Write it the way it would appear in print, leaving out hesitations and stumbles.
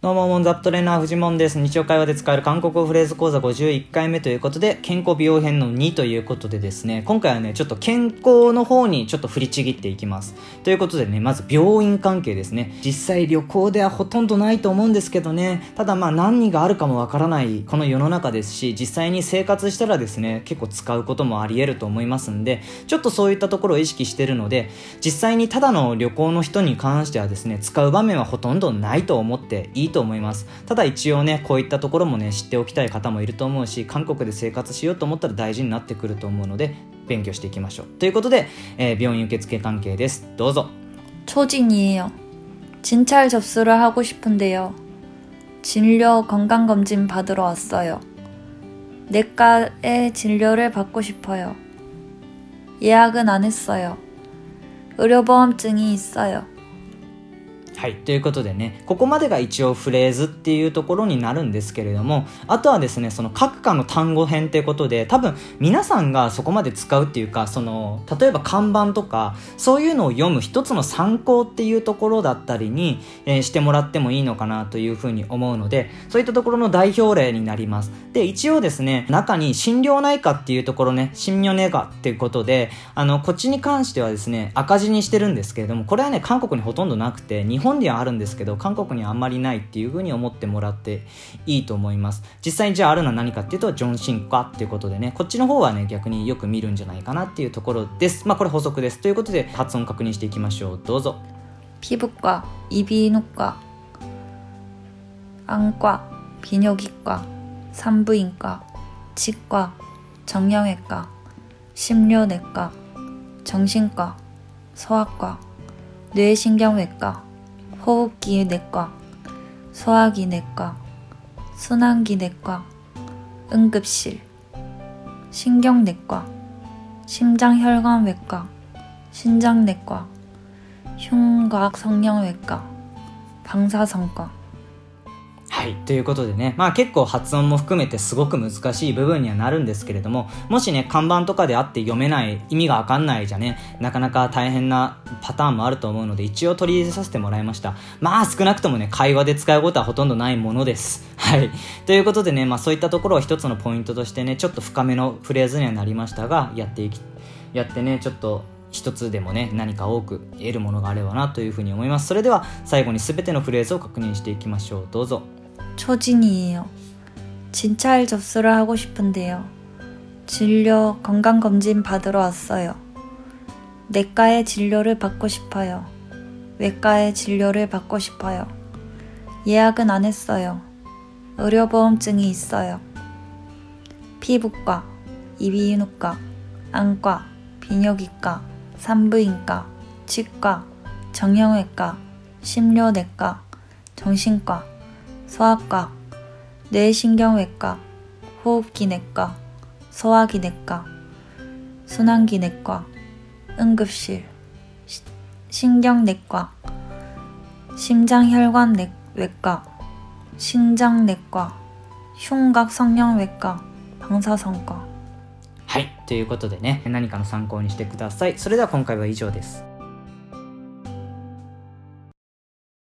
どうも、モンザップトレーナー藤門です。日常会話で使える韓国語フレーズ講座51回目ということで、健康美容編の2ということでですね、今回はね、ちょっと健康の方にちょっと振りちぎっていきます。ということでね、まず病院関係ですね。実際旅行ではほとんどないと思うんですけどね、ただ何があるかもわからないこの世の中ですし、実際に生活したらですね、結構使うこともあり得ると思いますんで、ちょっとそういったところを意識してるので、実際にただの旅行の人に関してはですね、使う場面はほとんどないと思っていいと思います。ただ一応ね、こういったところもね、知っておきたい方もいると思うし、韓国で生活しようと思ったら大事になってくると思うので、勉強していきましょう。ということで、病院受付関係です。どうぞ。 초진이에요. 진찰 접수를 하고 싶은데요. 진료 건강검진 받으러 왔어요. 내과에 진료를 받고 싶어요. 예약은 안 했어요. 의료보험증이 있어요. はい、ということでね、ここまでが一応フレーズっていうところになるんですけれども、あとはですね、その各科の単語編っていうことで、多分皆さんがそこまで使うっていうか、例えば看板とかそういうのを読む一つの参考っていうところだったりに、してもらってもいいのかなというふうに思うので、そういったところの代表例になります。で、一応ですね、中に心療内科っていうところね、心療内科っていうことで、こっちに関してはですね、赤字にしてるんですけれども、これはね、韓国にほとんどなくて、日本にはあるんですけど、韓国にはあんまりないっていう風に思ってもらっていいと思います。実際にじゃああるのは何かっていうと、ジョンシン科っていうことでね、こっちの方はね、逆によく見るんじゃないかなっていうところです。これ補足です。ということで、発音確認していきましょう。どうぞ。 피부과, 이비인후과, 안과, 비뇨기과, 산부인과, 치과, 정형외과, 심료내과, 정신과, 소아과, 뇌신경외과, 호흡기내과, 소화기내과, 순환기내과, 응급실, 신경내과, 심장혈관외과, 신장내과, 흉곽성형외과, 방사선과。 はい、ということでね、結構発音も含めてすごく難しい部分にはなるんですけれども、もしね、看板とかであって読めない、意味がわかんないじゃね、なかなか大変なパターンもあると思うので、一応取り入れさせてもらいました。少なくともね、会話で使うことはほとんどないものです。はい。ということでね、そういったところを一つのポイントとしてね、ちょっと深めのフレーズにはなりましたが、やってね、ちょっと一つでもね、何か多く得るものがあればなというふうに思います。それでは最後に全てのフレーズを確認していきましょう。どうぞ。 초진이에요. 진찰 접수를 하고 싶은데요. 진료 건강검진 받으러 왔어요. 내과에 진료를 받고 싶어요. 외과에 진료를 받고 싶어요. 예약은 안 했어요. 의료보험증이 있어요. 피부과, 이비인후과, 안과, 비뇨기과, 산부인과, 치과, 정형외과, 심료내과, 정신과, 소아과, 뇌신경외과, 호흡기내과, 소화기내과, 순환기내과, 응급실, 신경내과, 심장혈관외과, 신장내과, 흉곽성형외과, 방사선과。はい、ということでね、何かの参考にしてください。それでは今回は以上です。